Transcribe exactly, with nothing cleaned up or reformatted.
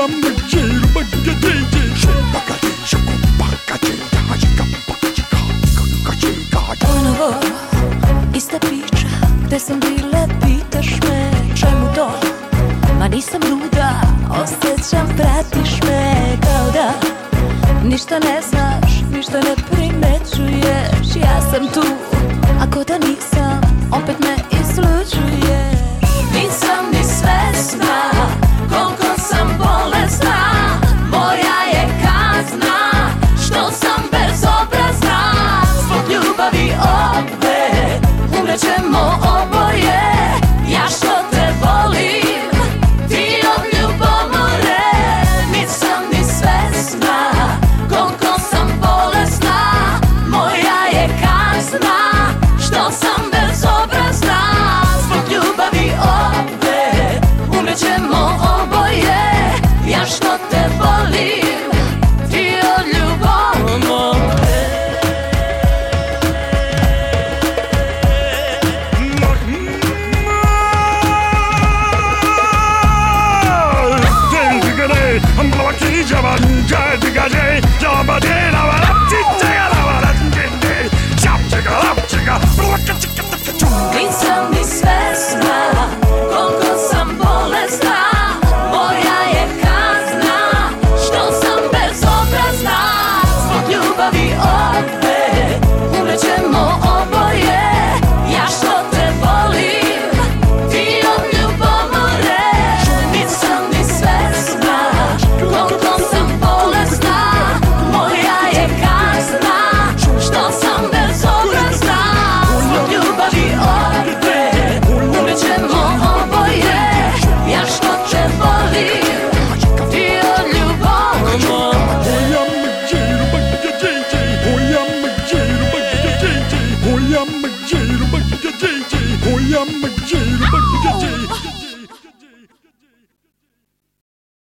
Ponovo ista priča, gde sam bila, pitaš me čemu to. Ma nisam luda, osjećam, pratiš me kao da ništa ne znaš, ništa ne primećuješ. Ja sam tu, ako da nisam, opet me islučuješ. Nisam ni svesna koliko sam bolesna, moja je kazna što sam bezobrazna. Zbog ljubavi opet umrećemo oboje. Ja što te volim, ti od ljubomore. Nisam ni svesna koliko sam bolesna, moja je kazna što sam bezobrazna. Zbog ljubavi opet umrećemo oboje. Ja što te volim, ti od ljubomore. Nisam ni svesna koliko sam bolesna, moja je kazna što sam bezobrazna. Zbog ljubavi opet umrećemo oboje. Ja što te volim, ti od ljubomore. Nisam ni svesna koliko sam bolesna, moja je kazna što sam bezobrazna. Zbog ljubavi opet umrećemo oboje. Ja što te volim, ti od ljubomore. Oh, yeah,